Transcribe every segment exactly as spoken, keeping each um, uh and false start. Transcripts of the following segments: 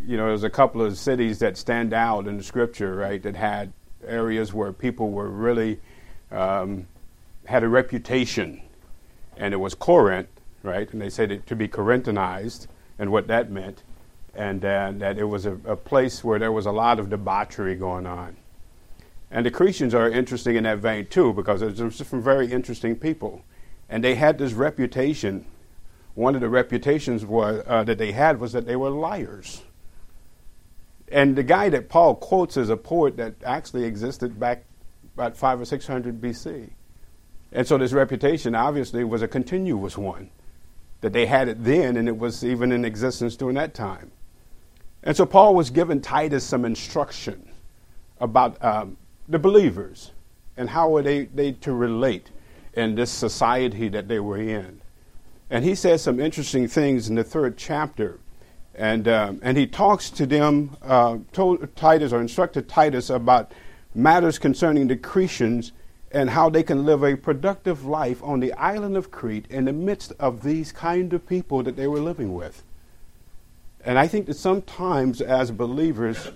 you know, there's a couple of cities that stand out in the scripture, right, that had areas where people were really, um, had a reputation. And it was Corinth, right, and they said it to be Corinthianized, and what that meant, and uh, that it was a, a place where there was a lot of debauchery going on. And the Cretans are interesting in that vein, too, because there's some very interesting people. And they had this reputation. One of the reputations was, uh, that they had was that they were liars. And the guy that Paul quotes is a poet that actually existed back about five or six hundred B C. And so this reputation obviously was a continuous one, that they had it then, and it was even in existence during that time. And so Paul was giving Titus some instruction about um, the believers and how were they, they to relate in this society that they were in. And he says some interesting things in the third chapter. And um, and he talks to them, uh, told Titus or instructed Titus about matters concerning the Cretans and how they can live a productive life on the island of Crete in the midst of these kind of people that they were living with. And I think that sometimes as believers,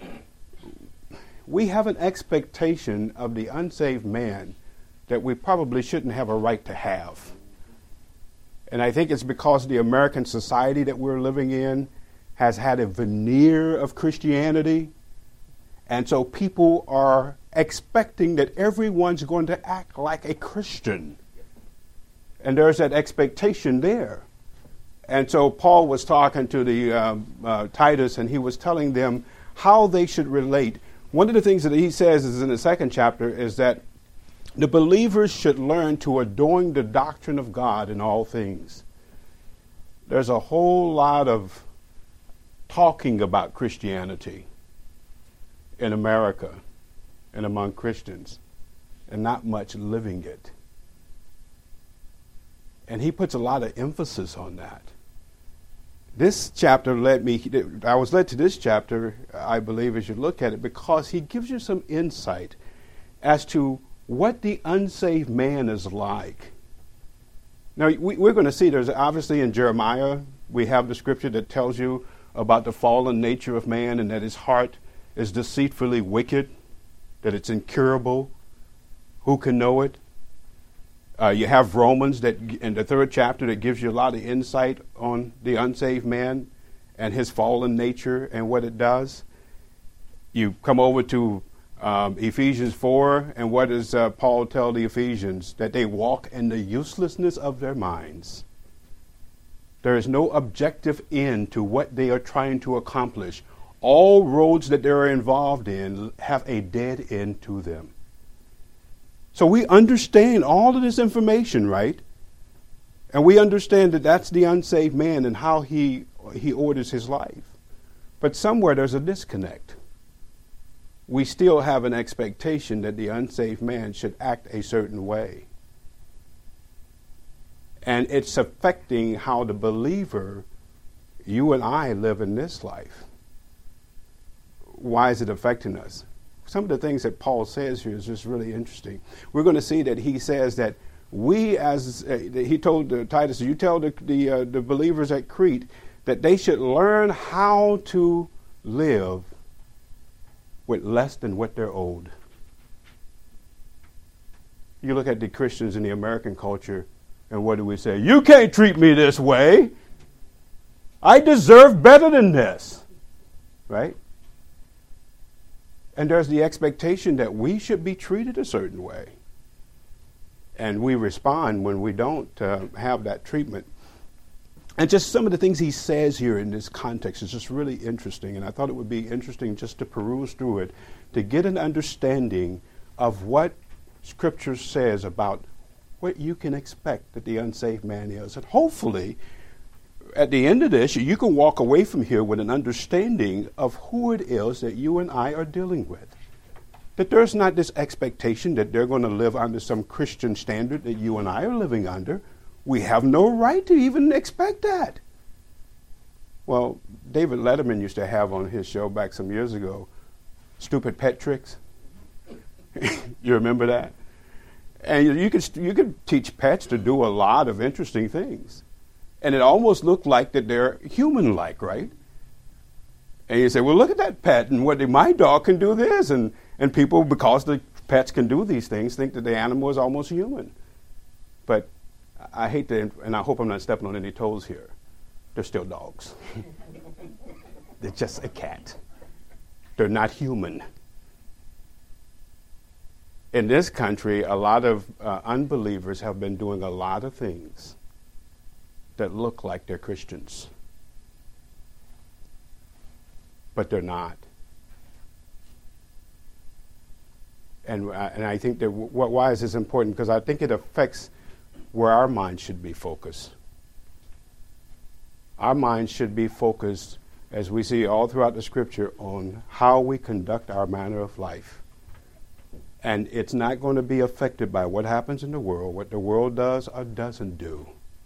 we have an expectation of the unsaved man that we probably shouldn't have a right to have. And I think it's because the American society that we're living in has had a veneer of Christianity. And so people are expecting that everyone's going to act like a Christian. And there's that expectation there. And so Paul was talking to the um, uh, Titus, and he was telling them how they should relate. One of the things that he says is in the second chapter is that the believers should learn to adorn the doctrine of God in all things. There's a whole lot of talking about Christianity in America and among Christians, and not much living it. And he puts a lot of emphasis on that. This chapter led me, I was led to this chapter, I believe, as you look at it, because he gives you some insight as to what the unsaved man is like. Now, we, we're going to see there's obviously in Jeremiah, we have the scripture that tells you about the fallen nature of man and that his heart is deceitfully wicked, that it's incurable. Who can know it? Uh, you have Romans that in the third chapter that gives you a lot of insight on the unsaved man and his fallen nature and what it does. You come over to um, Ephesians four, and what does uh, Paul tell the Ephesians? That they walk in the uselessness of their minds. There is no objective end to what they are trying to accomplish. All roads that they're involved in have a dead end to them. So we understand all of this information, right? And we understand that that's the unsaved man and how he he orders his life. But somewhere there's a disconnect. We still have an expectation that the unsaved man should act a certain way. And it's affecting how the believer, you and I, live in this life. Why is it affecting us? Some of the things that Paul says here is just really interesting. We're going to see that he says that we, as uh, he told uh, Titus, you tell the the, uh, the believers at Crete that they should learn how to live with less than what they're owed. You look at the Christians in the American culture, and what do we say? You can't treat me this way. I deserve better than this. Right? And there's the expectation that we should be treated a certain way. And we respond when we don't uh, have that treatment. And just some of the things he says here in this context is just really interesting. And I thought it would be interesting just to peruse through it, to get an understanding of what Scripture says about what you can expect that the unsaved man is. And hopefully, at the end of this, you can walk away from here with an understanding of who it is that you and I are dealing with. That there's not this expectation that they're going to live under some Christian standard that you and I are living under. We have no right to even expect that. Well, David Letterman used to have on his show back some years ago, Stupid Pet Tricks. You remember that? And you could you could teach pets to do a lot of interesting things. And it almost looked like that they're human-like, right? And you say, well, look at that pet, and what my dog can do this. And, and people, because the pets can do these things, think that the animal is almost human. But I hate to, and I hope I'm not stepping on any toes here. They're still dogs. They're just a cat. They're not human. In this country, a lot of uh, unbelievers have been doing a lot of things that look like they're Christians. But they're not. And, uh, and I think that w- why is this important? Because I think it affects where our mind should be focused. Our mind should be focused, as we see all throughout the scripture, on how we conduct our manner of life. And it's not going to be affected by what happens in the world, what the world does or doesn't do.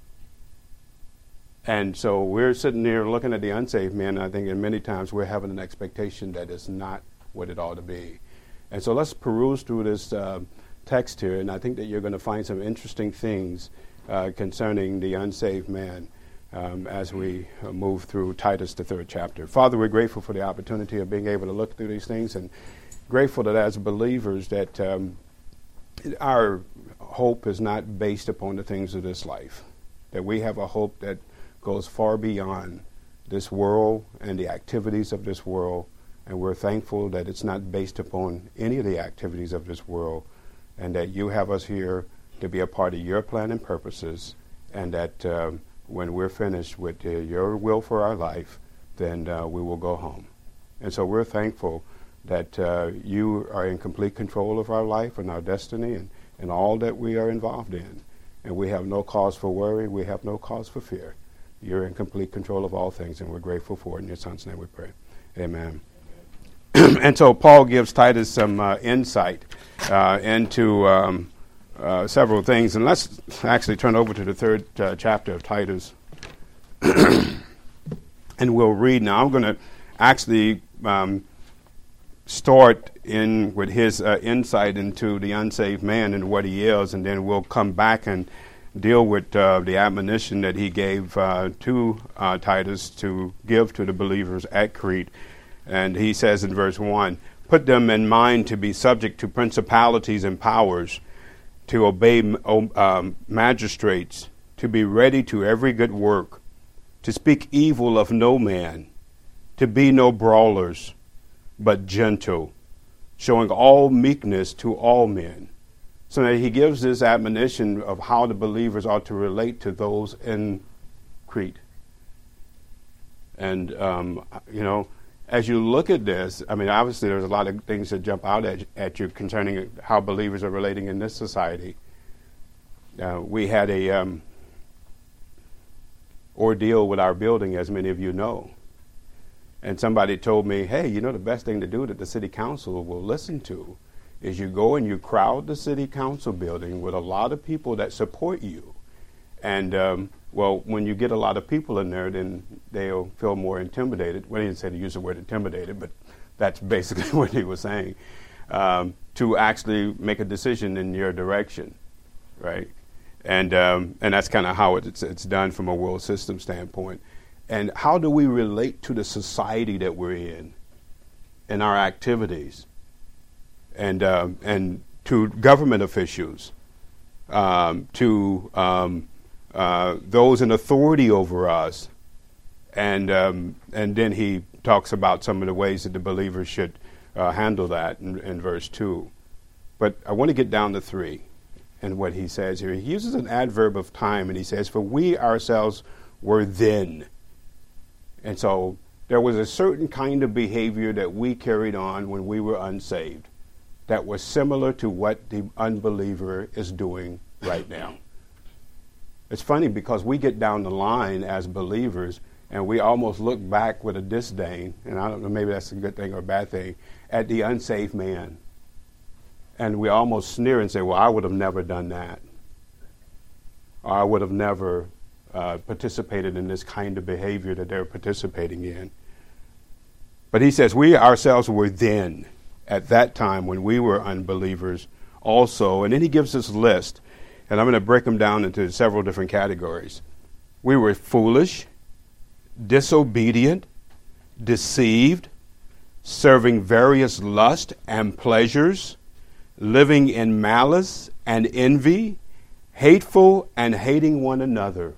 And so we're sitting there looking at the unsaved man, and I think in many times we're having an expectation that it's not what it ought to be. And so let's peruse through this uh, text here, and I think that you're going to find some interesting things uh, concerning the unsaved man um, as we uh, move through Titus, the third chapter. Father, we're grateful for the opportunity of being able to look through these things, and grateful that as believers that um, our hope is not based upon the things of this life, that we have a hope that goes far beyond this world and the activities of this world, and we're thankful that it's not based upon any of the activities of this world, and that you have us here to be a part of your plan and purposes, and that um, when we're finished with uh, your will for our life, then uh, we will go home. And so we're thankful that uh, you are in complete control of our life and our destiny and, and all that we are involved in. And we have no cause for worry. We have no cause for fear. You're in complete control of all things, and we're grateful for it. In your Son's name we pray. Amen. And so Paul gives Titus some uh, insight uh, into um, uh, several things. And let's actually turn over to the third uh, chapter of Titus. And we'll read now. I'm going to actually Um, start in with his uh, insight into the unsaved man and what he is, and then we'll come back and deal with uh, the admonition that he gave uh, to uh, Titus to give to the believers at Crete. And he says in verse one, put them in mind to be subject to principalities and powers, to obey um, magistrates, to be ready to every good work, to speak evil of no man, to be no brawlers, but gentle, showing all meekness to all men. So that he gives this admonition of how the believers ought to relate to those in Crete. And, um, you know, as you look at this, I mean, obviously there's a lot of things that jump out at, at you concerning how believers are relating in this society. Uh, we had a um, ordeal with our building, as many of you know. And somebody told me, hey, you know, the best thing to do that the city council will listen to is you go and you crowd the city council building with a lot of people that support you. And, um, well, when you get a lot of people in there, then they'll feel more intimidated. Well, he didn't say to use the word intimidated, but that's basically what he was saying, um, to actually make a decision in your direction, right? And um, and that's kind of how it's, it's done from a world system standpoint. And how do we relate to the society that we're in, in our activities, and um, and to government officials, um, to um, uh, those in authority over us, and um, and then he talks about some of the ways that the believers should uh, handle that in, in verse two. But I want to get down to three, and what he says here. He uses an adverb of time, and he says, "For we ourselves were then." And so there was a certain kind of behavior that we carried on when we were unsaved that was similar to what the unbeliever is doing right now. It's funny because we get down the line as believers and we almost look back with a disdain, and I don't know, maybe that's a good thing or a bad thing, at the unsaved man. And we almost sneer and say, well, I would have never done that. Or I would have never Uh, participated in this kind of behavior that they're participating in. But he says we ourselves were then, at that time when we were unbelievers also. And then he gives this list, and I'm going to break them down into several different categories. We were foolish, disobedient, deceived, serving various lusts and pleasures, living in malice and envy, hateful and hating one another.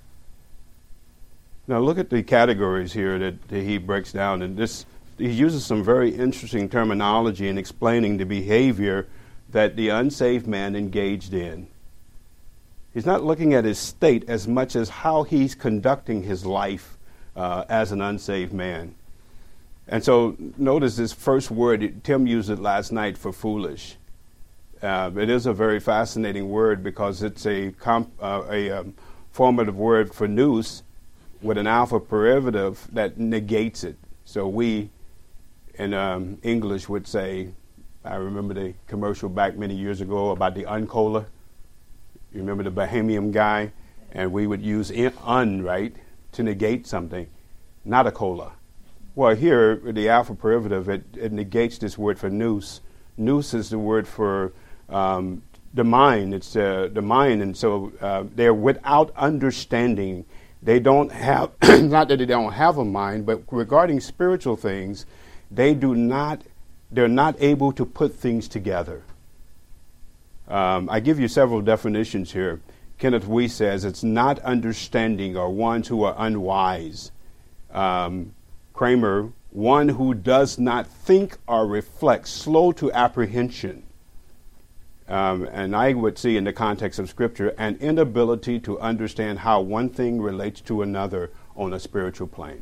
Now look at the categories here that, that he breaks down, and this he uses some very interesting terminology in explaining the behavior that the unsaved man engaged in. He's not looking at his state as much as how he's conducting his life uh, as an unsaved man. And so notice this first word, Tim used it last night for foolish. Uh, it is a very fascinating word because it's a, comp, uh, a um, formative word for nous with an alpha derivative that negates it. So we in um, English would say, I remember the commercial back many years ago about the uncola. You remember the Bahamian guy? And we would use in, un, right, to negate something, not a cola. Well, here, the alpha derivative, it, it negates this word for nous. Nous is the word for um, the mind. It's uh, the mind, and so uh, they're without understanding. They don't have, not that they don't have a mind, but regarding spiritual things, they do not, they're not able to put things together. Um, I give you several definitions here. Kenneth Weiss says it's not understanding or ones who are unwise. Um, Kramer, one who does not think or reflect, slow to apprehension. Um, and I would see in the context of Scripture an inability to understand how one thing relates to another on a spiritual plane.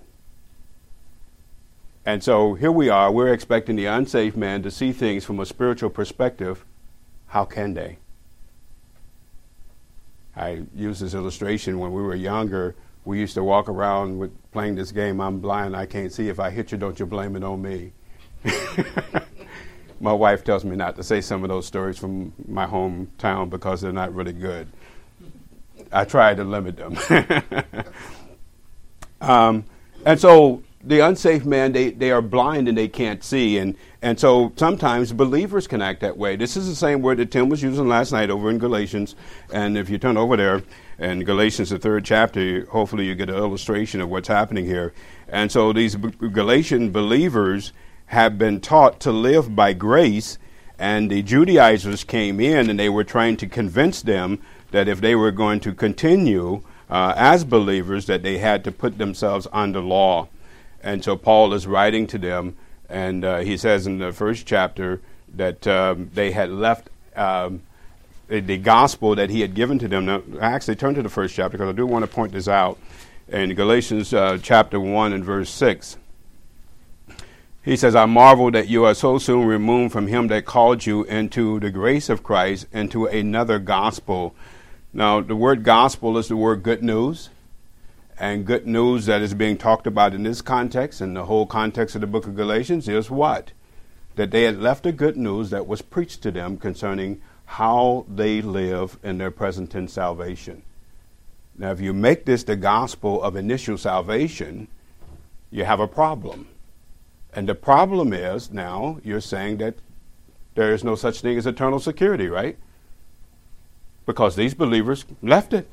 And so here we are, we're expecting the unsaved man to see things from a spiritual perspective. How can they? I use this illustration when we were younger. We used to walk around with playing this game, I'm blind, I can't see. If I hit you, don't you blame it on me. My wife tells me not to say some of those stories from my hometown because they're not really good. I try to limit them. um, and so the unsaved man, they, they are blind and they can't see. And, and so sometimes believers can act that way. This is the same word that Tim was using last night over in Galatians. And if you turn over there, in Galatians, the third chapter, hopefully you get an illustration of what's happening here. And so these B- Galatian believers have been taught to live by grace, and the Judaizers came in and they were trying to convince them that if they were going to continue uh, as believers, that they had to put themselves under law. And so Paul is writing to them, and uh, he says in the first chapter that um, they had left um, the, the gospel that he had given to them. Now, I actually turn to the first chapter because I do want to point this out. In Galatians uh, chapter one and verse six, he says, I marvel that you are so soon removed from him that called you into the grace of Christ, into another gospel. Now, the word gospel is the word good news. And good news that is being talked about in this context and the whole context of the book of Galatians is what? That they had left the good news that was preached to them concerning how they live in their present tense salvation. Now, if you make this the gospel of initial salvation, you have a problem. And the problem is now you're saying that there is no such thing as eternal security, right? Because these believers left it.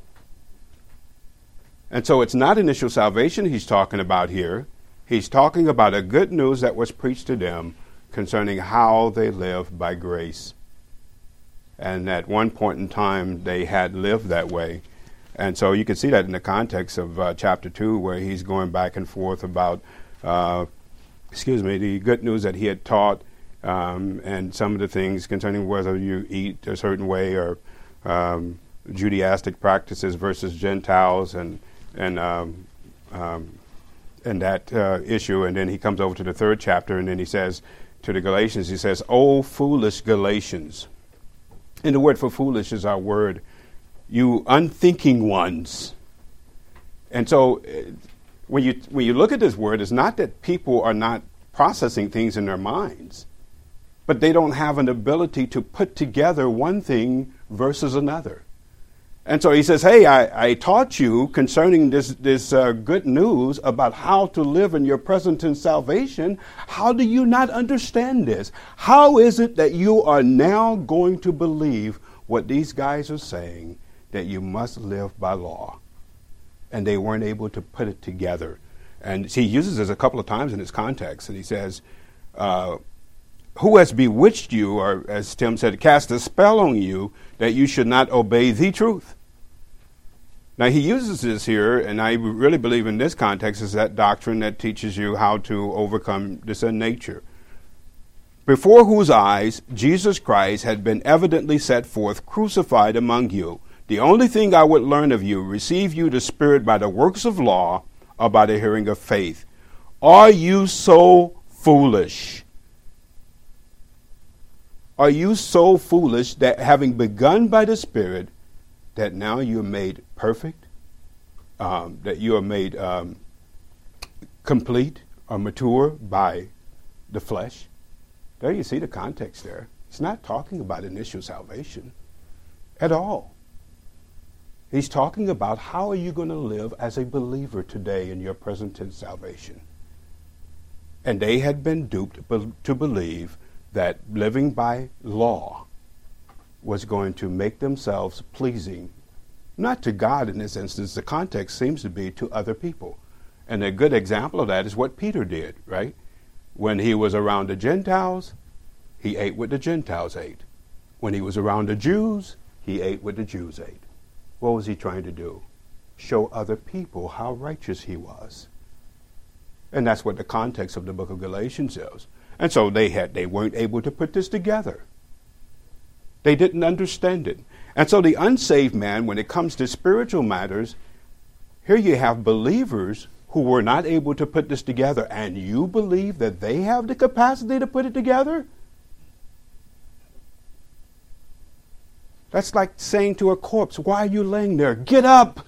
And so it's not initial salvation he's talking about here. He's talking about a good news that was preached to them concerning how they live by grace. And at one point in time, they had lived that way. And so you can see that in the context of uh, chapter two, where he's going back and forth about, uh, excuse me, the good news that he had taught um, and some of the things concerning whether you eat a certain way or um, Judaistic practices versus Gentiles and and um, um, and that uh, issue. And then he comes over to the third chapter, and then he says to the Galatians, he says, "O foolish Galatians." And the word for foolish is our word, you unthinking ones. And so uh, when you when you look at this word, it's not that people are not processing things in their minds, but they don't have an ability to put together one thing versus another. And so he says, hey, I, I taught you concerning this, this uh, good news about how to live in your present tense salvation. How do you not understand this? How is it that you are now going to believe what these guys are saying, that you must live by law? And they weren't able to put it together. And he uses this a couple of times in his context, and he says, uh, who has bewitched you, or as Tim said, cast a spell on you, that you should not obey the truth? Now, he uses this here, and I really believe in this context is that doctrine that teaches you how to overcome the sin nature. Before whose eyes Jesus Christ had been evidently set forth, crucified among you. The only thing I would learn of you, receive you the Spirit by the works of law, or by the hearing of faith. Are you so foolish? Are you so foolish that having begun by the Spirit, that now you're made perfect, um, that you are made um, complete or mature by the flesh? There you see the context there. It's not talking about initial salvation at all. He's talking about how are you going to live as a believer today in your present tense salvation. And they had been duped be- to believe that living by law was going to make themselves pleasing, not to God in this instance. The context seems to be to other people. And a good example of that is what Peter did, right? When he was around the Gentiles, he ate what the Gentiles ate. When he was around the Jews, he ate what the Jews ate. What was he trying to do? Show other people how righteous he was. And that's what the context of the book of Galatians is. And so they had they weren't able to put this together. They didn't understand it. And so the unsaved man, when it comes to spiritual matters, here you have believers who were not able to put this together, and you believe that they have the capacity to put it together? That's like saying to a corpse, why are you laying there? Get up!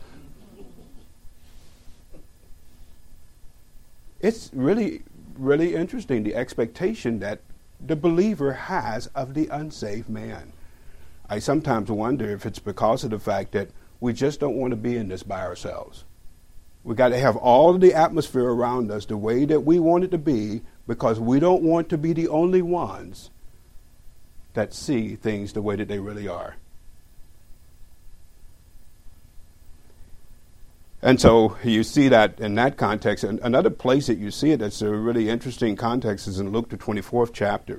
It's really, really interesting, the expectation that the believer has of the unsaved man. I sometimes wonder if it's because of the fact that we just don't want to be in this by ourselves. We got to have all of the atmosphere around us the way that we want it to be, because we don't want to be the only ones that see things the way that they really are. And so you see that in that context. And another place that you see it that's a really interesting context is in Luke, the twenty-fourth chapter.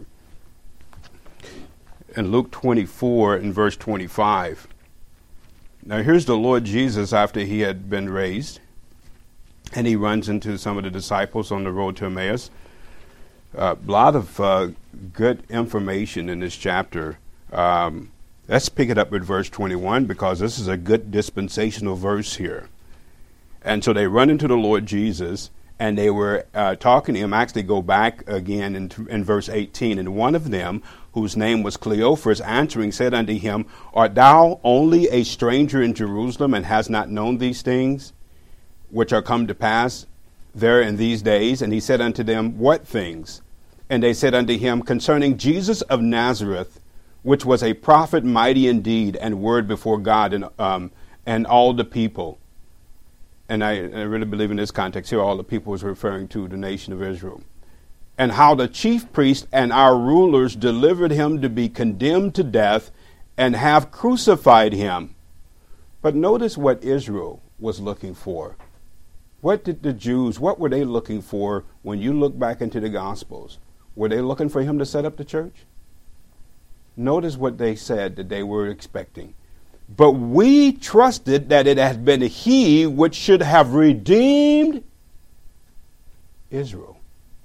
In Luke twenty-four, in verse twenty-five. Now here's the Lord Jesus after he had been raised. And he runs into some of the disciples on the road to Emmaus. Uh, a lot of uh, good information in this chapter. Um, let's pick it up with verse twenty-one, because this is a good dispensational verse here. And so they run into the Lord Jesus, and they were uh, talking to him. Actually, go back again in, in verse eighteen. And one of them, whose name was Cleophas, answering, said unto him, Art thou only a stranger in Jerusalem, and hast not known these things, which are come to pass there in these days? And he said unto them, What things? And they said unto him, Concerning Jesus of Nazareth, which was a prophet mighty in deed and word before God and, um, and all the people. And I, I really believe in this context here, all the people is referring to the nation of Israel. And how the chief priest and our rulers delivered him to be condemned to death and have crucified him. But notice what Israel was looking for. What did the Jews, what were they looking for when you look back into the Gospels? Were they looking for him to set up the church? Notice what they said that they were expecting. But we trusted that it had been he which should have redeemed Israel.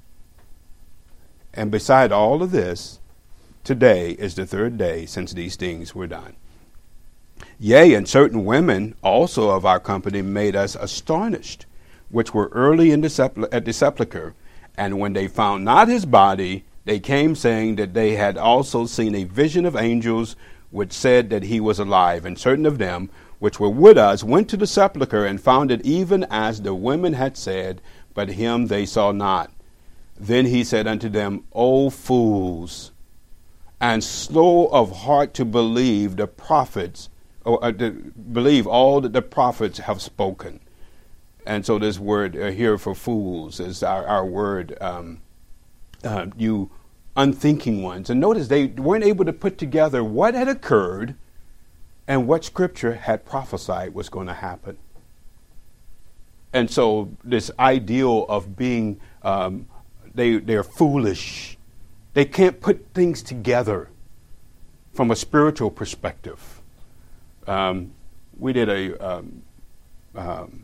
And beside all of this, today is the third day since these things were done. Yea, and certain women also of our company made us astonished, which were early in the sepul- at the sepulchre. And when they found not his body, they came saying that they had also seen a vision of angels, which said that he was alive. And certain of them, which were with us, went to the sepulchre and found it even as the women had said, but him they saw not. Then he said unto them, O fools, and slow of heart to believe the prophets, or uh, to believe all that the prophets have spoken. And so this word uh, here for fools is our, our word, um, uh, you unthinking ones. And notice they weren't able to put together what had occurred and what Scripture had prophesied was going to happen. And so this ideal of being, um, they, they're foolish. They can't put things together from a spiritual perspective. Um, we did a um, um,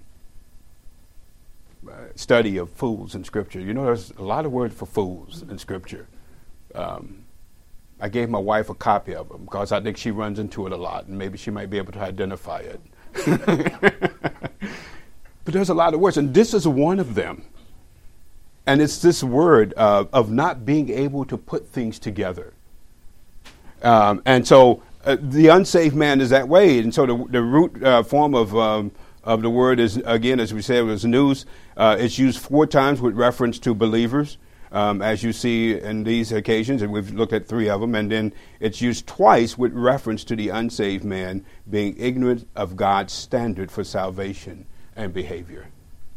study of fools in Scripture. You know, there's a lot of words for fools in Scripture. Um, I gave my wife a copy of them because I think she runs into it a lot, and maybe she might be able to identify it. But there's a lot of words, and this is one of them. And it's this word uh, of not being able to put things together. Um, and so uh, the unsaved man is that way. And so the, the root uh, form of um, of the word is, again, as we said, was nous. Uh, it's used four times with reference to believers, um, as you see in these occasions, and we've looked at three of them. And then it's used twice with reference to the unsaved man being ignorant of God's standard for salvation and behavior.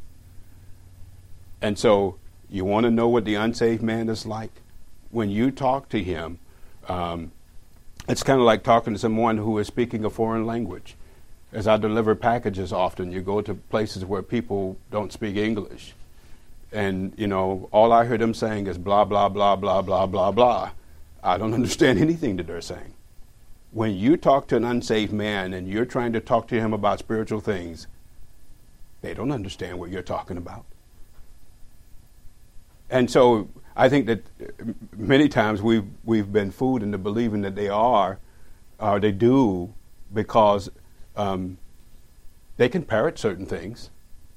And so you want to know what the unsaved man is like? When you talk to him, um, it's kind of like talking to someone who is speaking a foreign language. As I deliver packages often, you go to places where people don't speak English. And, you know, all I hear them saying is blah, blah, blah, blah, blah, blah, blah. I don't understand anything that they're saying. When you talk to an unsaved man and you're trying to talk to him about spiritual things, they don't understand what you're talking about. And so I think that many times we've, we've been fooled into believing that they are, or they do, because um, they can parrot certain things.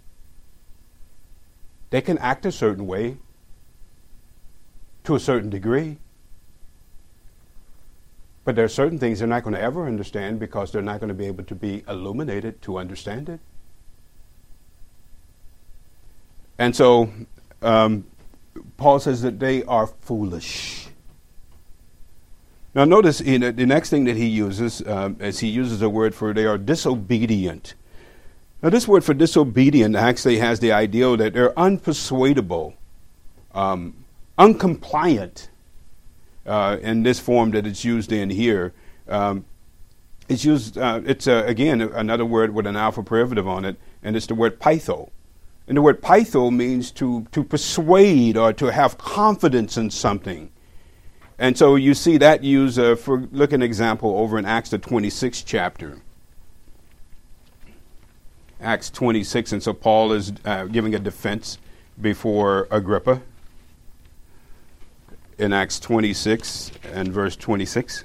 They can act a certain way to a certain degree. But there are certain things they're not going to ever understand because they're not going to be able to be illuminated to understand it. And so um, Paul says that they are foolish. Now notice in the, the next thing that he uses, um, as he uses a word for they are disobedient. Now this word for disobedient actually has the idea that they're unpersuadable, um, uncompliant uh, in this form that it's used in here. Um, it's used, uh, it's uh, again another word with an alpha privative on it, and it's the word pytho. And the word pytho means to, to persuade or to have confidence in something. And so you see that used uh, for, look at an example over in Acts the twenty-sixth chapter. Acts twenty-six, and so Paul is uh, giving a defense before Agrippa. In Acts twenty-six and verse twenty-six.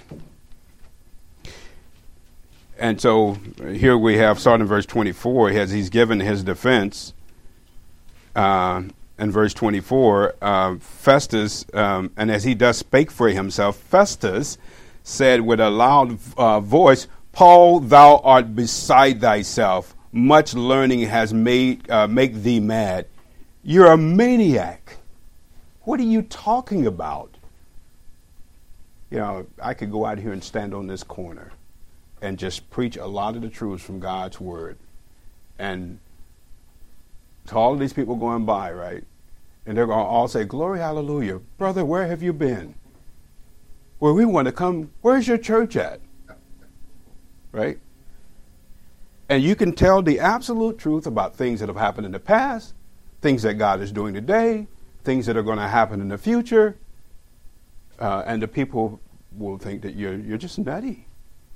And so here we have, starting in verse twenty-four, as he's given his defense. Uh, in verse twenty-four, uh, Festus, um, and as he does spake for himself, Festus said with a loud uh, voice, Paul, thou art beside thyself. Much learning has made uh, make thee mad. You're a maniac. What are you talking about? You know, I could go out here and stand on this corner and just preach a lot of the truths from God's word. And to all of these people going by, right? And they're going to all say, glory, hallelujah. Brother, where have you been? Well, we want to come. Where's your church at? Right? And you can tell the absolute truth about things that have happened in the past, things that God is doing today, things that are going to happen in the future. Uh, and the people will think that you're you're just nutty.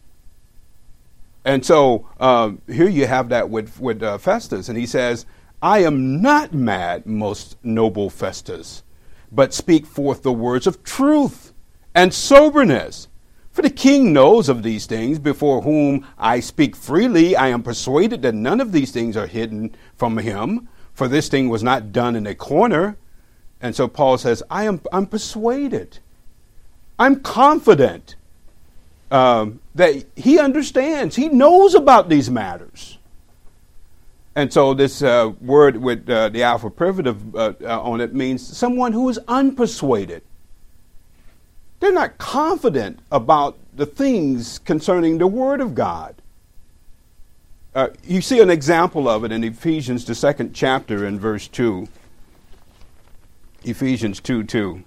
And so uh, here you have that with, with uh, Festus. And he says, I am not mad, most noble Festus, but speak forth the words of truth and soberness. For the king knows of these things, before whom I speak freely. I am persuaded that none of these things are hidden from him, for this thing was not done in a corner. And so Paul says, I am I'm persuaded. I'm confident um, that he understands. He knows about these matters. And so this uh, word with uh, the alpha privative uh, uh, on it means someone who is unpersuaded. They're not confident about the things concerning the Word of God. Uh, you see an example of it in Ephesians, the second chapter, in verse two. Ephesians two two.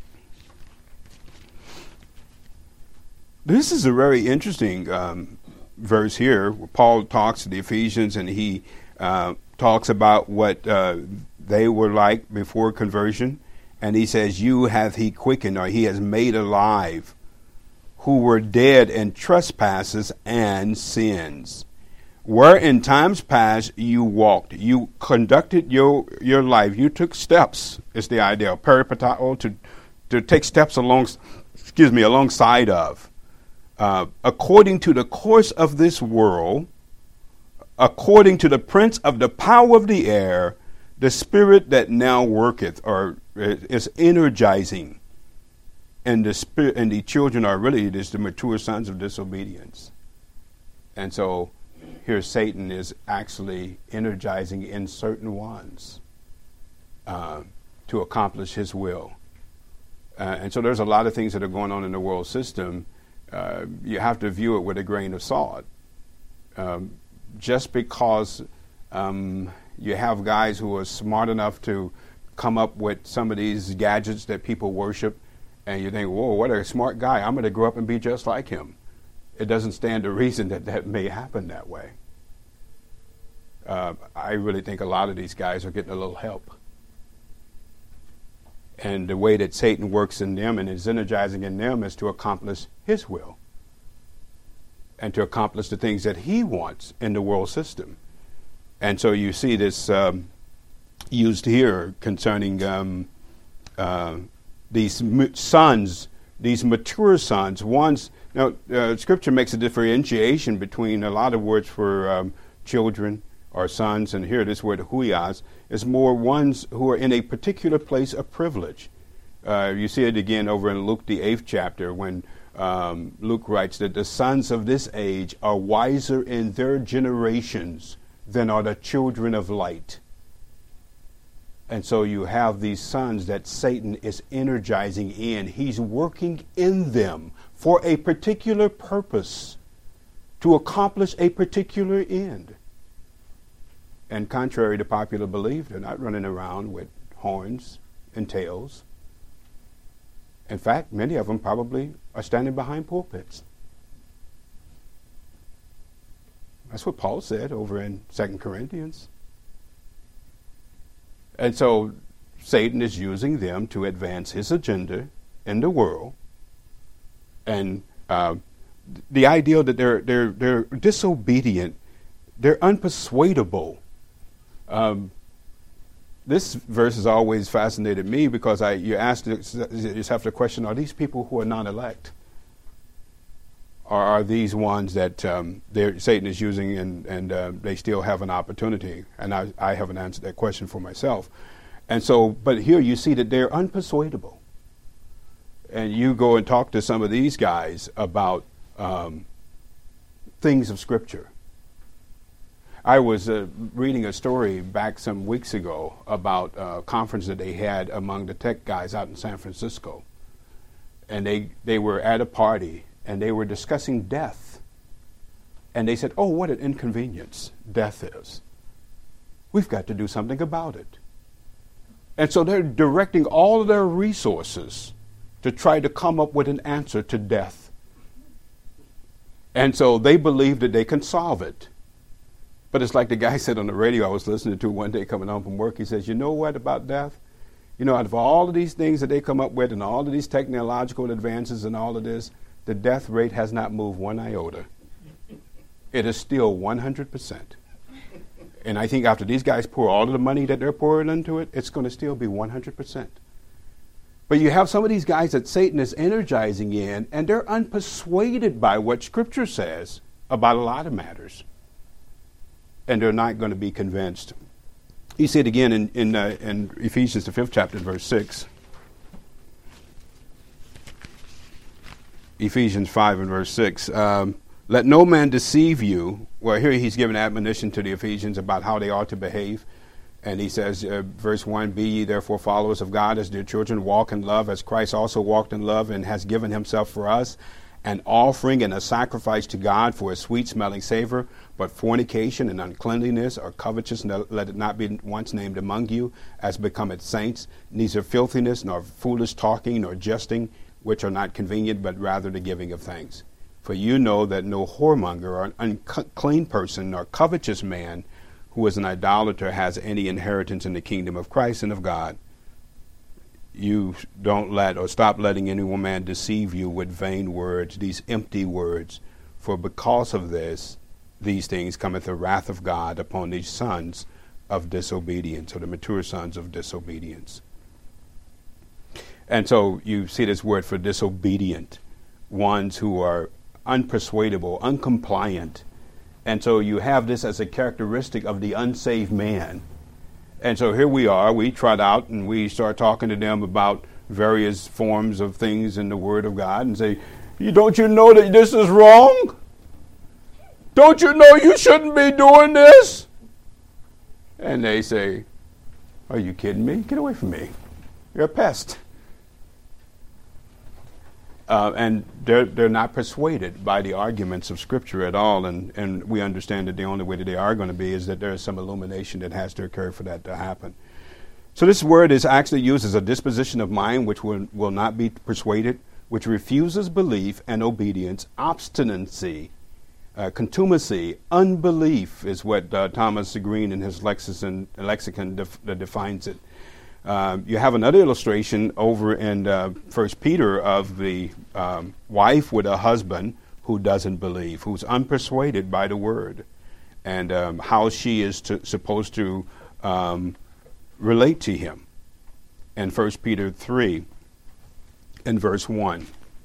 This is a very interesting um, verse here, Paul talks to the Ephesians, and he uh, talks about what uh, they were like before conversion. And he says, you hath he quickened, or he has made alive, who were dead in trespasses and sins, where in times past you walked. You conducted your your life. You took steps, is the idea, peripateo, to, to take steps along, excuse me, alongside of. Uh, according to the course of this world, according to the prince of the power of the air, the spirit that now worketh, or is energizing, and the spirit and the children are really it is the mature sons of disobedience. And so here Satan is actually energizing in certain ones uh, to accomplish his will. Uh, and so there's a lot of things that are going on in the world system. Uh, you have to view it with a grain of salt. Um, just because um, you have guys who are smart enough to come up with some of these gadgets that people worship, and you think, whoa, what a smart guy. I'm going to grow up and be just like him. It doesn't stand to reason that that may happen that way. Uh, I really think a lot of these guys are getting a little help. And the way that Satan works in them and is energizing in them is to accomplish his will and to accomplish the things that he wants in the world system. And so you see this um, used here concerning um, uh, these m- sons, these mature sons. One's, now, uh, Scripture makes a differentiation between a lot of words for um, children or sons, and here this word huios is more ones who are in a particular place of privilege. Uh, you see it again over in Luke, the eighth chapter, when um, Luke writes that the sons of this age are wiser in their generations than are the children of light. And so you have these sons that Satan is energizing in. He's working in them for a particular purpose, to accomplish a particular end. And contrary to popular belief, they're not running around with horns and tails. In fact, many of them probably are standing behind pulpits. That's what Paul said over in Second Corinthians. And so Satan is using them to advance his agenda in the world. And uh, the idea that they're they're they're disobedient, they're unpersuadable. Um, this verse has always fascinated me because I you ask yourself the question: are these people who are non-elect, or are these ones that um, Satan is using and and uh, they still have an opportunity? And I, I haven't answered that question for myself. And so, but here you see that they're unpersuadable. And you go and talk to some of these guys about um, things of Scripture. I was uh, reading a story back some weeks ago about a conference that they had among the tech guys out in San Francisco. And they, they were at a party, and they were discussing death. And they said, oh, what an inconvenience death is. We've got to do something about it. And so they're directing all of their resources to try to come up with an answer to death. And so they believe that they can solve it. But it's like the guy said on the radio I was listening to one day coming home from work. He says, you know what about death? You know, out of all of these things that they come up with and all of these technological advances and all of this, the death rate has not moved one iota. It is still one hundred percent. And I think after these guys pour all of the money that they're pouring into it, it's going to still be one hundred percent. But you have some of these guys that Satan is energizing in, and they're unpersuaded by what Scripture says about a lot of matters. And they're not going to be convinced. You see it again in, in, uh, in Ephesians, the fifth chapter, verse six. Ephesians five and verse six. Um, Let no man deceive you. Well, here he's giving admonition to the Ephesians about how they ought to behave. And he says, uh, verse one, be ye therefore followers of God as dear children, walk in love as Christ also walked in love and has given himself for us, an offering and a sacrifice to God for a sweet-smelling savor. But fornication and uncleanliness or covetousness, let it not be once named among you, as becometh saints, neither filthiness, nor foolish talking, nor jesting, which are not convenient, but rather the giving of thanks. For you know that no whoremonger or an unclean person or covetous man who is an idolater has any inheritance in the kingdom of Christ and of God. You don't let or stop letting any one man deceive you with vain words, these empty words. For because of this, these things cometh the wrath of God upon these sons of disobedience, or the mature sons of disobedience. And so you see this word for disobedient, ones who are unpersuadable, uncompliant. And so you have this as a characteristic of the unsaved man. And so here we are, we trot out and we start talking to them about various forms of things in the Word of God and say, don't you know that this is wrong? Don't you know you shouldn't be doing this? And they say, are you kidding me? Get away from me. You're a pest. Uh, and they're, they're not persuaded by the arguments of Scripture at all. And, and we understand that the only way that they are going to be is that there is some illumination that has to occur for that to happen. So this word is actually used as a disposition of mind which will, will not be persuaded, which refuses belief and obedience, obstinacy, uh, contumacy, unbelief is what uh, Thomas Green in his lexicon, lexicon def, uh, defines it. Uh, you have another illustration over in uh, First Peter of the um, wife with a husband who doesn't believe, who's unpersuaded by the word, and um, how she is to, supposed to um, relate to him. In First Peter three, in verse one.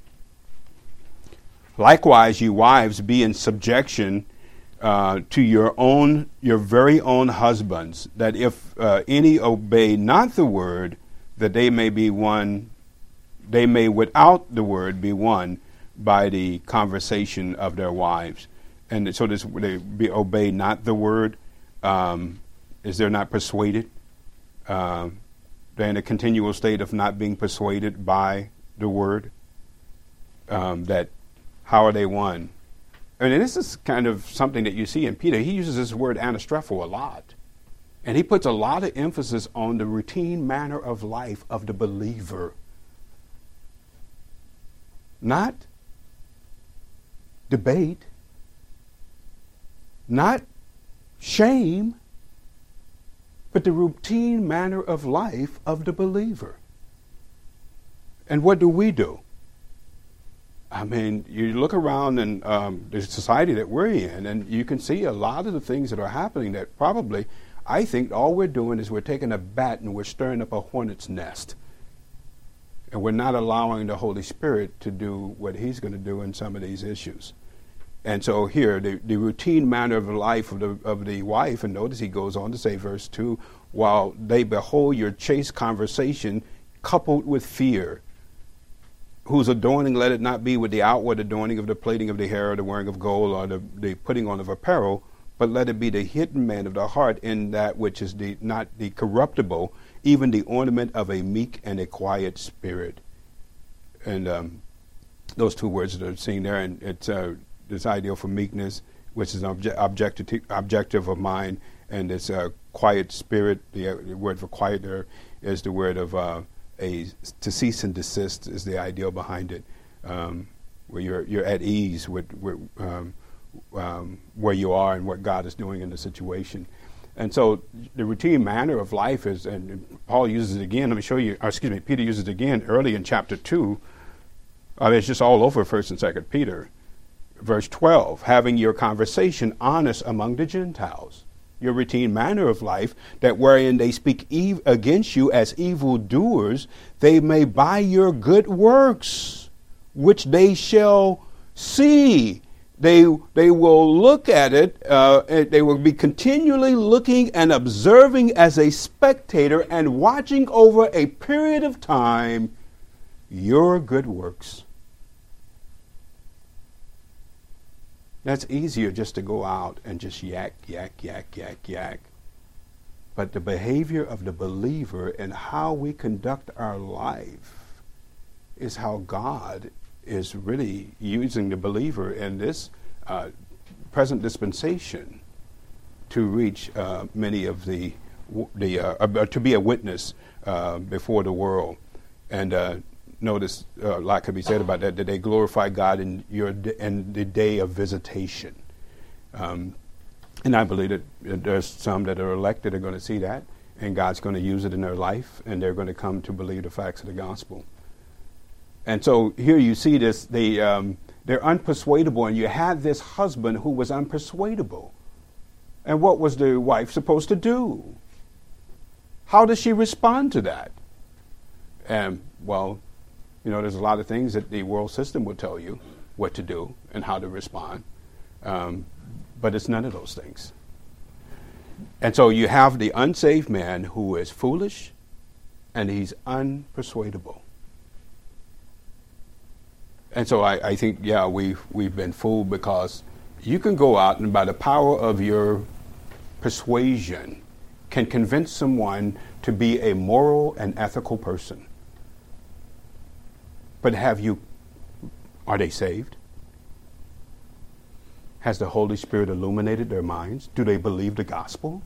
Likewise, you wives, be in subjection Uh, to your own, your very own husbands, that if uh, any obey not the word, that they may be won, they may without the word be won by the conversation of their wives. And so this, they be, obey not the word, um, is they're not persuaded. Uh, they're in a continual state of not being persuaded by the word. Um, that how are they won? I mean, this is kind of something that you see in Peter. He uses this word anastrepho a lot. And he puts a lot of emphasis on the routine manner of life of the believer. Not debate. Not shame. But the routine manner of life of the believer. And what do we do? I mean, you look around in um, the society that we're in, and you can see a lot of the things that are happening that probably, I think all we're doing is we're taking a bat and we're stirring up a hornet's nest. And we're not allowing the Holy Spirit to do what he's going to do in some of these issues. And so here, the, the routine manner of the life of the, of the wife, and notice he goes on to say, verse two, while they behold your chaste conversation coupled with fear, whose adorning let it not be with the outward adorning of the plaiting of the hair or the wearing of gold or the, the putting on of apparel, but let it be the hidden man of the heart in that which is the, not the corruptible, even the ornament of a meek and a quiet spirit. And um, those two words that are seen there, and it's uh, this ideal for meekness, which is an obje- objective, objective of mind, and it's a quiet spirit. The, uh, the word for quiet there is the word of uh, a to cease and desist is the ideal behind it, um, where you're you're at ease with, with um, um, where you are and what God is doing in the situation. And so the routine manner of life is, and Paul uses it again. Let me show you. Or excuse me, Peter uses it again early in chapter two. Uh, it's just all over First and Second Peter, verse twelve. Having your conversation honest among the Gentiles. Your routine manner of life, that wherein they speak ev- against you as evildoers, they may by your good works, which they shall see, they they will look at it, uh, they will be continually looking and observing as a spectator and watching over a period of time your good works. That's easier just to go out and just yak, yak, yak, yak, yak. But the behavior of the believer and how we conduct our life is how God is really using the believer in this uh, present dispensation to reach uh, many of the, the uh, uh, to be a witness uh, before the world. And uh, notice uh, a lot could be said about that, that they glorify God in, your, in the day of visitation. Um, and I believe that there's some that are elected are going to see that, and God's going to use it in their life, and they're going to come to believe the facts of the gospel. And so here you see this, they, um, they're unpersuadable, and you had this husband who was unpersuadable. And what was the wife supposed to do? How does she respond to that? And, well, you know, there's a lot of things that the world system will tell you what to do and how to respond. Um, but it's none of those things. And so you have the unsaved man who is foolish and he's unpersuadable. And so I, I think, yeah, we've, we've been fooled, because you can go out and by the power of your persuasion can convince someone to be a moral and ethical person. But have you, are they saved? Has the Holy Spirit illuminated their minds? Do they believe the gospel?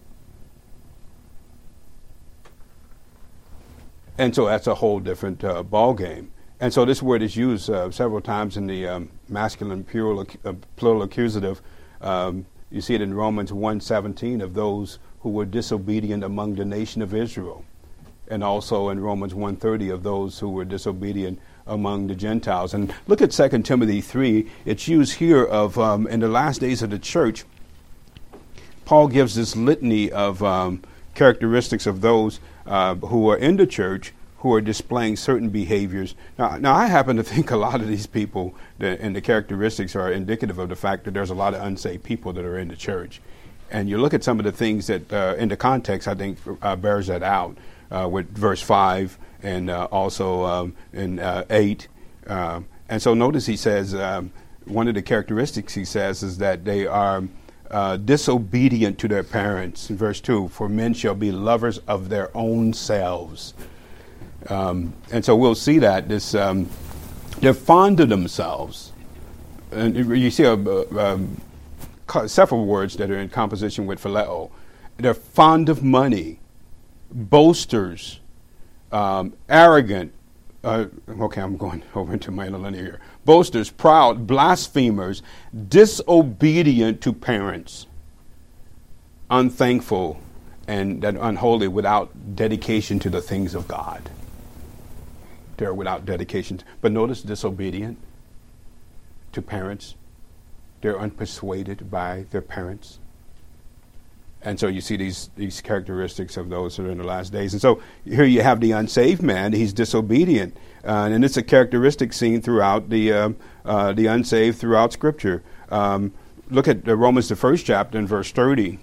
And so that's a whole different uh, ball game. And so this word is used uh, several times in the um, masculine plural, uh, plural accusative. Um, you see it in Romans one seventeen, of those who were disobedient among the nation of Israel. And also in Romans one thirty, of those who were disobedient among the Gentiles. And look at Second Timothy three. It's used here of um, in the last days of the church. Paul gives this litany of um, characteristics of those uh, who are in the church who are displaying certain behaviors. Now, now, I happen to think a lot of these people that, and the characteristics are indicative of the fact that there's a lot of unsaved people that are in the church. And you look at some of the things that, uh, in the context, I think uh, bears that out uh, with verse five and uh, also um, in uh, eight. Um, and so notice he says, um, one of the characteristics he says is that they are uh, disobedient to their parents. In verse two, for men shall be lovers of their own selves. Um, and so we'll see that this um, they're fond of themselves, and you see a, a, a, several words that are in composition with phileo. They're fond of money, boasters, um, arrogant. Uh, okay, I'm going over into my interlinear here. Boasters, proud, blasphemers, disobedient to parents, unthankful, and that unholy, without dedication to the things of God. They're without dedication. But notice, disobedient to parents. They're unpersuaded by their parents. And so you see these these characteristics of those who are in the last days. And so here you have the unsaved man. He's disobedient. Uh, and it's a characteristic seen throughout the uh, uh, the unsaved throughout Scripture. Um, look at the Romans, the first chapter, in verse thirty.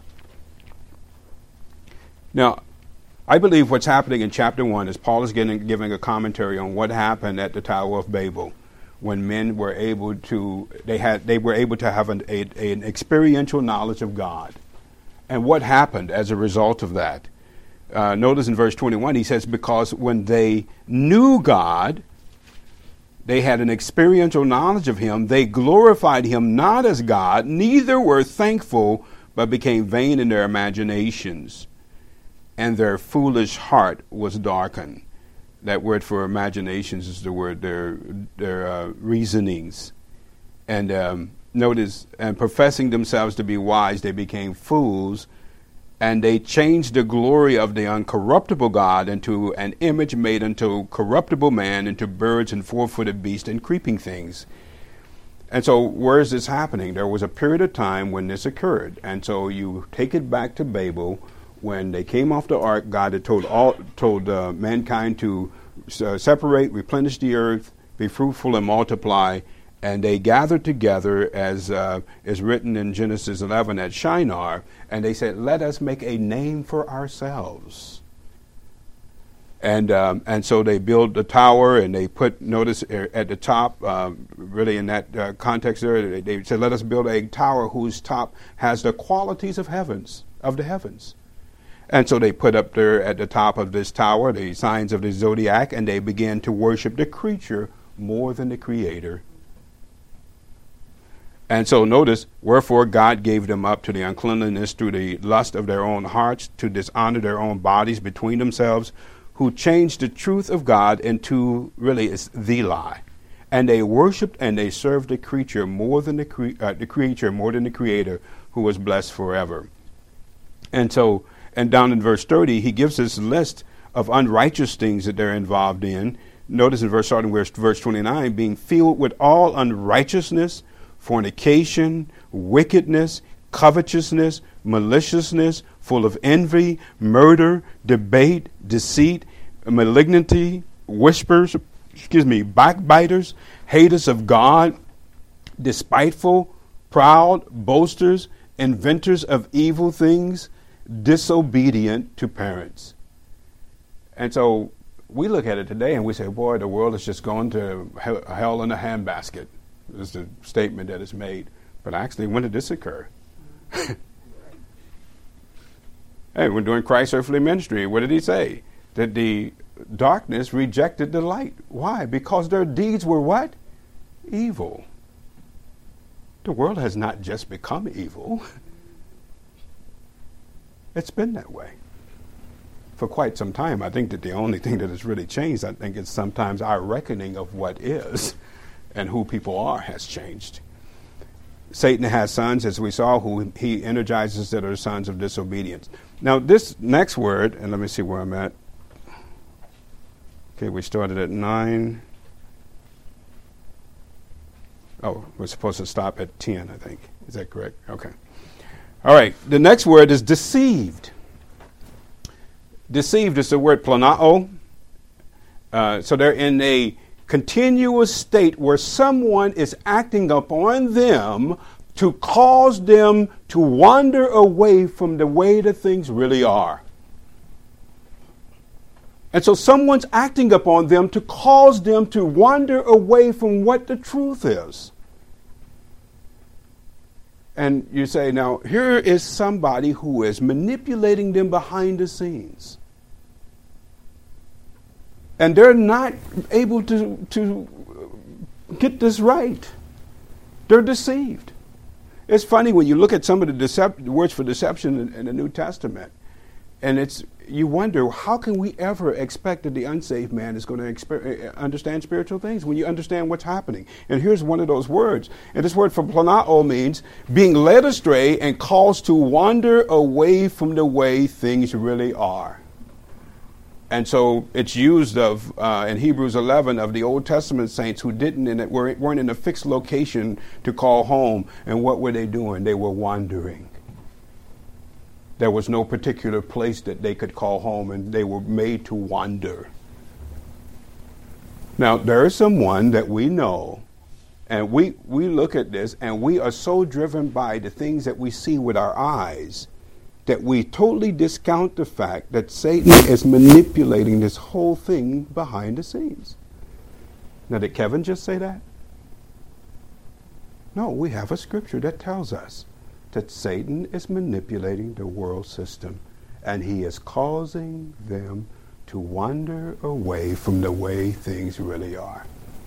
Now, I believe what's happening in chapter one is Paul is getting, giving a commentary on what happened at the Tower of Babel, when men were able to they had they were able to have an, a, an experiential knowledge of God, and what happened as a result of that. Uh, notice in verse twenty-one, he says, because when they knew God, they had an experiential knowledge of him. They glorified him not as God, neither were thankful, but became vain in their imaginations. And their foolish heart was darkened. That word for imaginations is the word their their uh, reasonings. And um, notice, and professing themselves to be wise, they became fools, and they changed the glory of the uncorruptible God into an image made unto corruptible man, into birds and four-footed beasts and creeping things. And so where is this happening? There was a period of time when this occurred. And so you take it back to Babel. When they came off the ark, God had told all told uh, mankind to uh, separate, replenish the earth, be fruitful and multiply, and they gathered together, as uh, is written in Genesis eleven at Shinar, and they said, "Let us make a name for ourselves." And um, and so they built the tower, and they put, notice at the top, uh, really in that uh, context there, they, they said, "Let us build a tower whose top has the qualities of heavens, of the heavens." And so they put up there at the top of this tower the signs of the zodiac, and they began to worship the creature more than the creator. And so notice, wherefore God gave them up to the uncleanness through the lust of their own hearts, to dishonor their own bodies between themselves, who changed the truth of God into really it's the lie. And they worshipped and they served the creature more than the, cre- uh, the creature more than the Creator, who was blessed forever. And so, and down in verse thirty, he gives this list of unrighteous things that they're involved in. Notice in verse starting with verse twenty-nine, being filled with all unrighteousness, fornication, wickedness, covetousness, maliciousness, full of envy, murder, debate, deceit, malignity, whispers, excuse me, backbiters, haters of God, despiteful, proud, boasters, inventors of evil things, disobedient to parents. And so we look at it today and we say, boy, the world is just going to hell in a handbasket, is the statement that is made. But actually, when did this occur? Hey, we're doing Christ's earthly ministry. What did he say? That the darkness rejected the light. Why? Because their deeds were what? Evil. The world has not just become evil. It's been that way for quite some time. I think that the only thing that has really changed, I think, is sometimes our reckoning of what is and who people are has changed. Satan has sons, as we saw, who he energizes that are sons of disobedience. Now, this next word, and let me see where I'm at. Okay, we started at nine. Oh, we're supposed to stop at ten, I think. Is that correct? Okay. All right. The next word is deceived. Deceived is the word planao. Uh, so they're in a continuous state where someone is acting upon them to cause them to wander away from the way that things really are. And so someone's acting upon them to cause them to wander away from what the truth is. And you say, now, here is somebody who is manipulating them behind the scenes. And they're not able to, to get this right. They're deceived. It's funny when you look at some of the decep- words for deception in, in the New Testament, and it's you wonder, how can we ever expect that the unsaved man is going to exper- understand spiritual things when you understand what's happening? And here's one of those words. And this word for planao means being led astray and caused to wander away from the way things really are. And so it's used of uh, in Hebrews eleven of the Old Testament saints who didn't in it, weren't in a fixed location to call home. And what were they doing? They were wandering. There was no particular place that they could call home, and they were made to wander. Now, there is someone that we know, and we, we look at this, and we are so driven by the things that we see with our eyes that we totally discount the fact that Satan is manipulating this whole thing behind the scenes. Now, did Kevin just say that? No, we have a scripture that tells us that Satan is manipulating the world system, and he is causing them to wander away from the way things really are.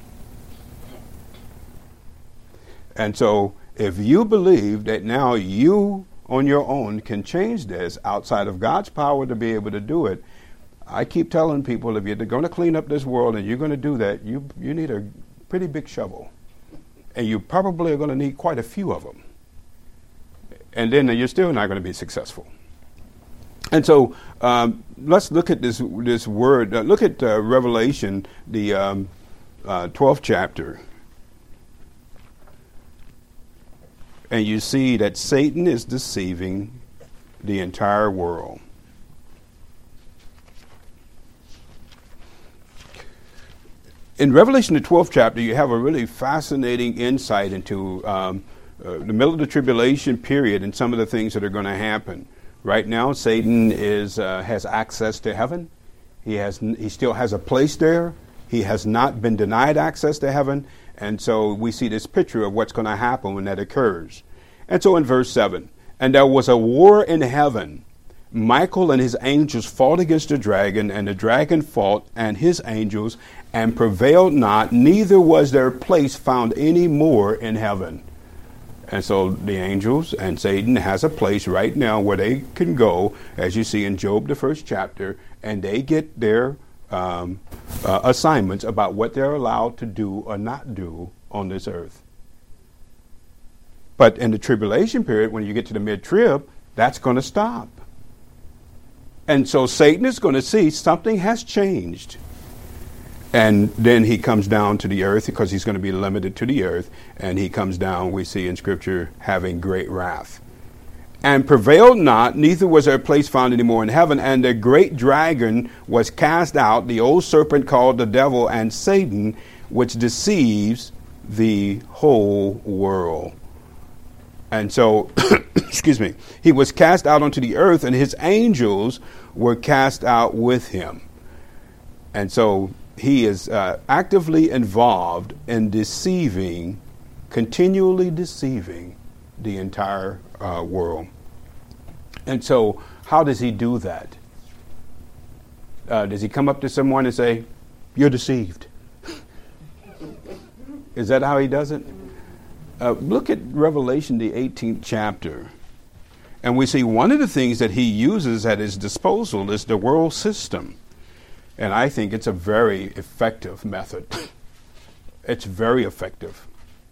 And so, if you believe that now you on your own can change this outside of God's power to be able to do it, I keep telling people, if you're going to clean up this world and you're going to do that, you you need a pretty big shovel. And you probably are going to need quite a few of them. And then you're still not going to be successful. And so um, let's look at this this word. Uh, look at uh, Revelation, the um, uh, twelfth chapter. And you see that Satan is deceiving the entire world. In Revelation, the twelfth chapter, you have a really fascinating insight into um, uh, the middle of the tribulation period and some of the things that are going to happen. Right now, Satan is uh, has access to heaven. He has he still has a place there. He has not been denied access to heaven. And so we see this picture of what's going to happen when that occurs. And so in verse seven, and there was a war in heaven. Michael and his angels fought against the dragon, and the dragon fought and his angels, and prevailed not, neither was their place found any more in heaven. And so the angels and Satan has a place right now where they can go, as you see in Job, the first chapter, and they get their um, uh, assignments about what they're allowed to do or not do on this earth. But in the tribulation period, when you get to the mid-trib, that's going to stop. And so Satan is going to see something has changed. And then he comes down to the earth because he's going to be limited to the earth. And he comes down, we see in Scripture, having great wrath. And prevailed not, neither was there a place found any more in heaven. And the great dragon was cast out, the old serpent called the devil and Satan, which deceives the whole world. And so, excuse me, he was cast out onto the earth, and his angels were cast out with him. And so he is uh, actively involved in deceiving, continually deceiving the entire uh, world. And so how does he do that? Uh, does he come up to someone and say, "You're deceived"? Is that how he does it? Uh, look at Revelation, the eighteenth chapter. And we see one of the things that he uses at his disposal is the world system. And I think it's a very effective method. It's very effective.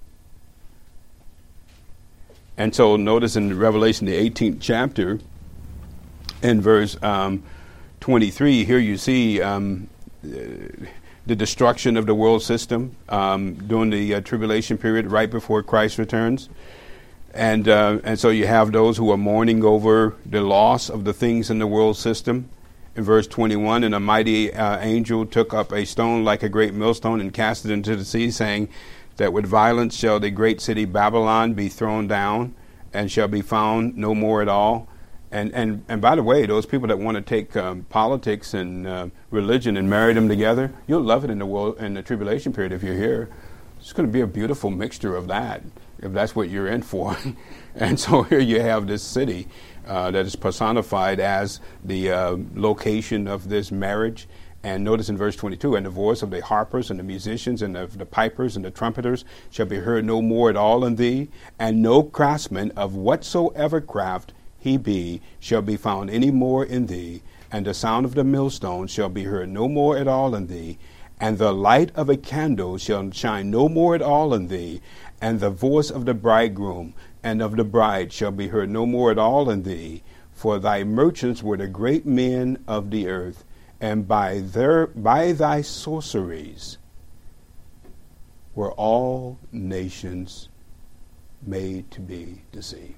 And so notice in Revelation, the eighteenth chapter, in verse um, twenty-three, here you see um, the destruction of the world system um, during the uh, tribulation period, right before Christ returns. And uh, and so you have those who are mourning over the loss of the things in the world system. In verse twenty-one, and a mighty uh, angel took up a stone like a great millstone and cast it into the sea, saying that with violence shall the great city Babylon be thrown down, and shall be found no more at all. And and, and by the way, those people that want to take um, politics and uh, religion and marry them together, you'll love it in the world in the tribulation period if you're here. It's going to be a beautiful mixture of that, if that's what you're in for. And so here you have this city uh, that is personified as the uh, location of this marriage. And notice in verse twenty-two, and the voice of the harpers and the musicians and of the pipers and the trumpeters shall be heard no more at all in thee, and no craftsman of whatsoever craft he be shall be found any more in thee, and the sound of the millstone shall be heard no more at all in thee, and the light of a candle shall shine no more at all in thee, and the voice of the bridegroom and of the bride shall be heard no more at all in thee, for thy merchants were the great men of the earth, and by their by thy sorceries were all nations made to be deceived.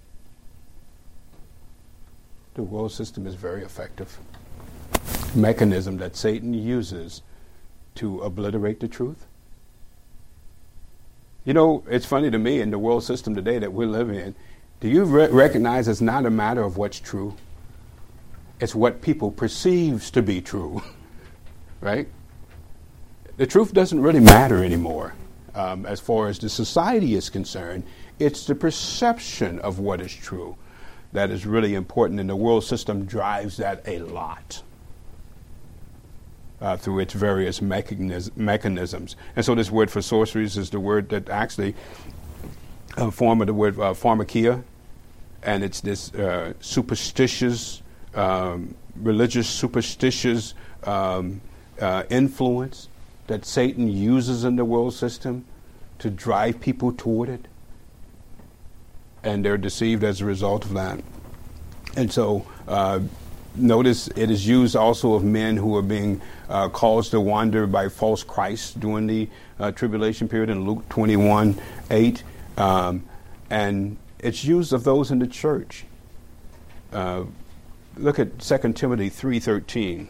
The world system is very effective mechanism that Satan uses to obliterate the truth. You know, it's funny to me in the world system today that we live in, do you re- recognize it's not a matter of what's true? It's what people perceives to be true, right? The truth doesn't really matter anymore um, as far as the society is concerned. It's the perception of what is true that is really important, and the world system drives that a lot uh, through its various mechaniz- mechanisms. And so this word for sorceries is the word that actually a form of the word uh, pharmakia, and it's this uh, superstitious, um, religious superstitious um, uh, influence that Satan uses in the world system to drive people toward it. And they're deceived as a result of that. And so uh, notice it is used also of men who are being uh, caused to wander by false Christs during the uh, tribulation period in Luke twenty-one eight. Um, and it's used of those in the church. Uh, look at Second Timothy three thirteen.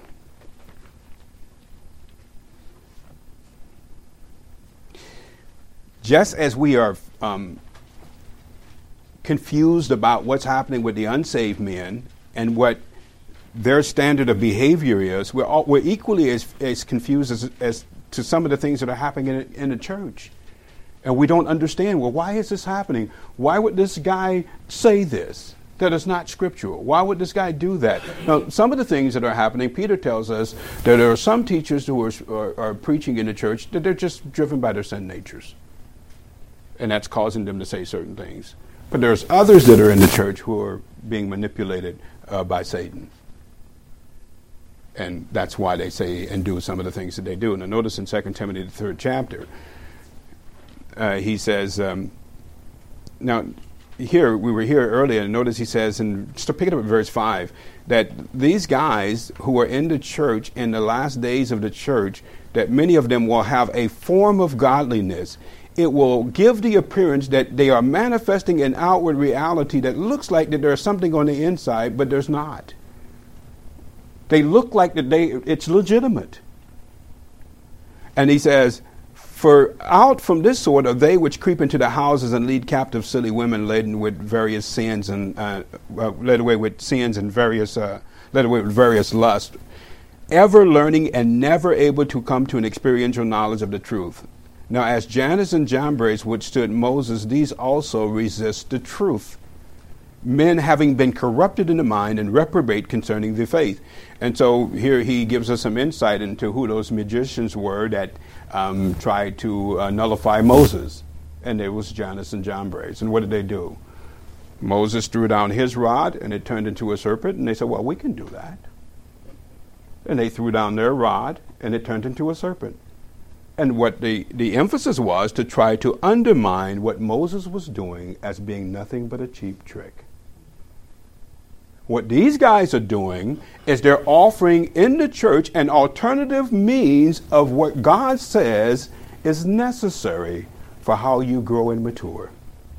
Just as we are um, confused about what's happening with the unsaved men and what their standard of behavior is, we're, all, we're equally as, as confused as, as to some of the things that are happening in, in the church. And we don't understand, well, why is this happening? Why would this guy say this that is not scriptural? Why would this guy do that? Now, some of the things that are happening, Peter tells us that there are some teachers who are, are, are preaching in the church that they're just driven by their sin natures. and that's causing them to say certain things. But there's others that are in the church who are being manipulated uh, by Satan. And that's why they say and do some of the things that they do. Now notice in Second Timothy, the third chapter, uh, he says, um, now here, we were here earlier, and notice he says, and just to pick it up at verse five, that these guys who are in the church in the last days of the church, that many of them will have a form of godliness. It will give the appearance that they are manifesting an outward reality that looks like that there's something on the inside, but there's not. They look like that they it's legitimate. And he says, for out from this sort are they which creep into the houses and lead captive silly women laden with various sins and uh, uh, led away with sins and various uh, led away with various lusts, ever learning and never able to come to an experiential knowledge of the truth. Now, as Jannes and Jambres withstood Moses, these also resist the truth, men having been corrupted in the mind and reprobate concerning the faith. And so here he gives us some insight into who those magicians were that um, tried to uh, nullify Moses. And it was Jannes and Jambres. And what did they do? Moses threw down his rod and it turned into a serpent. And they said, well, we can do that. And they threw down their rod and it turned into a serpent. And what the, the emphasis was to try to undermine what Moses was doing as being nothing but a cheap trick. What these guys are doing is they're offering in the church an alternative means of what God says is necessary for how you grow and mature.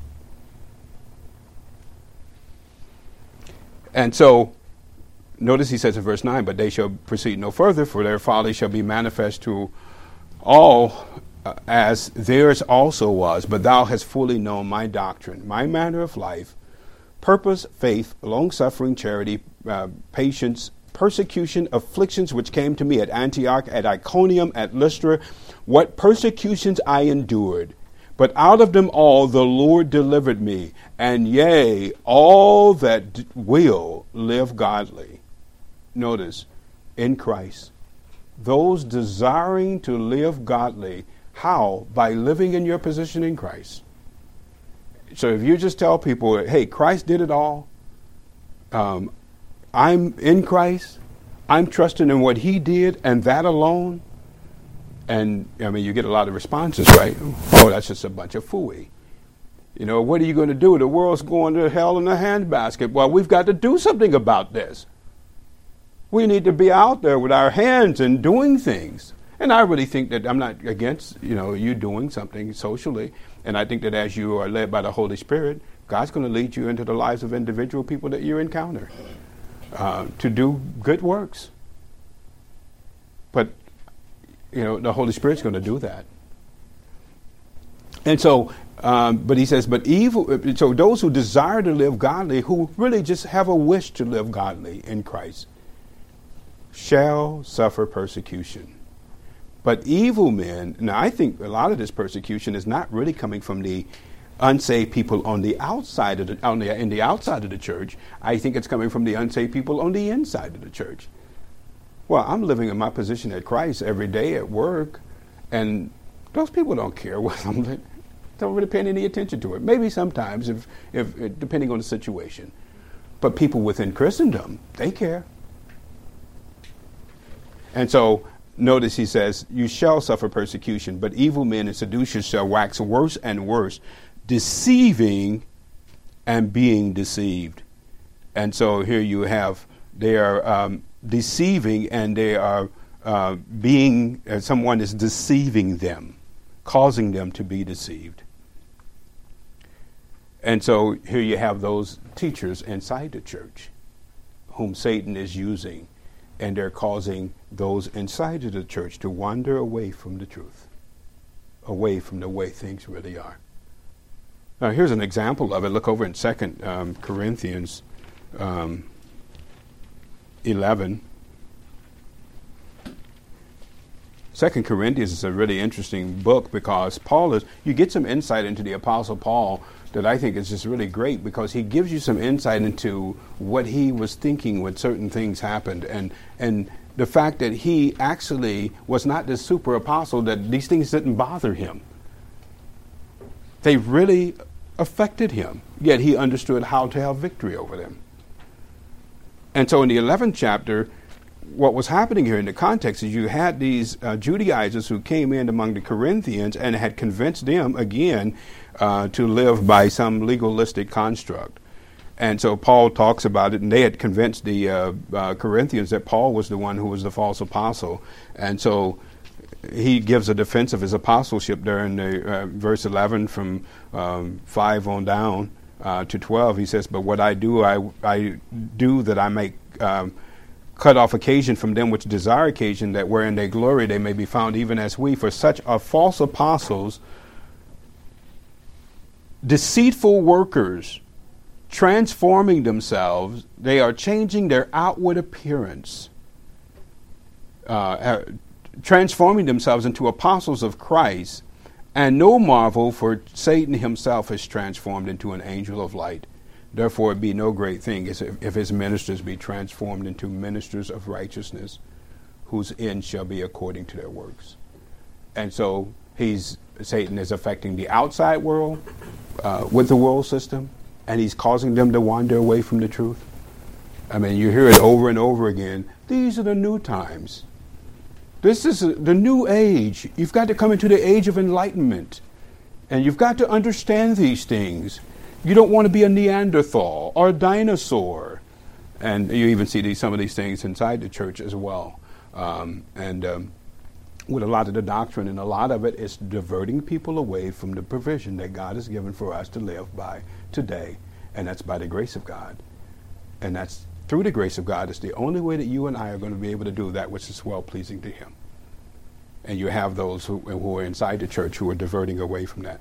And so, notice he says in verse nine, but they shall proceed no further, for their folly shall be manifest to all uh, as theirs also was. But thou hast fully known my doctrine, my manner of life, purpose, faith, long-suffering, charity, uh, patience, persecution, afflictions which came to me at Antioch, at Iconium, at Lystra, what persecutions I endured. But out of them all the Lord delivered me, and yea, all that d- will live godly. Notice, in Christ. Those desiring to live godly, how? By living in your position in Christ. So if you just tell people, hey, Christ did it all, um, I'm in Christ, I'm trusting in what he did and that alone, and I mean, you get a lot of responses, right? Oh, that's just a bunch of phooey. You know, what are you going to do? The world's going to hell in a handbasket. Well, we've got to do something about this. We need to be out there with our hands and doing things. And I really think that I'm not against, you know, you doing something socially. And I think that as you are led by the Holy Spirit, God's going to lead you into the lives of individual people that you encounter uh, to do good works. But, you know, the Holy Spirit's going to do that. And so, um, but he says, but evil, so those who desire to live godly, who really just have a wish to live godly in Christ, shall suffer persecution. But evil men, now I think a lot of this persecution is not really coming from the unsaved people on the outside of the, on the in the outside of the church. I think it's coming from the unsaved people on the inside of the church. Well, I'm living in my position at Christ every day at work, and those people don't care what I'm doing. Don't really pay any attention to it. Maybe sometimes, if if depending on the situation. But people within Christendom, they care. And so, notice he says, you shall suffer persecution, but evil men and seducers shall wax worse and worse, deceiving and being deceived. And so here you have, they are um, deceiving and they are uh, being, uh, someone is deceiving them, causing them to be deceived. And so here you have those teachers inside the church whom Satan is using. And they're causing those inside of the church to wander away from the truth, away from the way things really are. Now, here's an example of it. Look over in Second um, Corinthians um, eleven. Second Corinthians is a really interesting book because Paul is, you get some insight into the Apostle Paul that I think is just really great because he gives you some insight into what he was thinking when certain things happened, and and the fact that he actually was not this super apostle, that these things didn't bother him. They really affected him, yet he understood how to have victory over them. And so in the eleventh chapter, what was happening here in the context is you had these uh, Judaizers who came in among the Corinthians and had convinced them again uh, to live by some legalistic construct. And so Paul talks about it, and they had convinced the uh, uh, Corinthians that Paul was the one who was the false apostle. And so he gives a defense of his apostleship there in the, uh, verse eleven from um, five on down uh, to twelve. He says, "But what I do, I, I do that I may um, cut off occasion from them which desire occasion, that wherein they glory they may be found even as we. For such are false apostles, deceitful workers, transforming themselves. They are changing their outward appearance, uh, transforming themselves into apostles of Christ. And no marvel, for Satan himself is transformed into an angel of light. Therefore it be no great thing if, if his ministers be transformed into ministers of righteousness, whose end shall be according to their works." And so he's Satan is affecting the outside world uh, with the world system, and he's causing them to wander away from the truth. I mean, you hear it over and over again. These are the new times. This is a, the new age. You've got to come into the age of enlightenment, and you've got to understand these things. You don't want to be a Neanderthal or a dinosaur. And you even see these, some of these things inside the church as well. Um, and um, with a lot of the doctrine, and a lot of it is diverting people away from the provision that God has given for us to live by today. And that's by the grace of God. And that's through the grace of God. It's the only way that you and I are going to be able to do that which is well-pleasing to him. And you have those who, who are inside the church who are diverting away from that.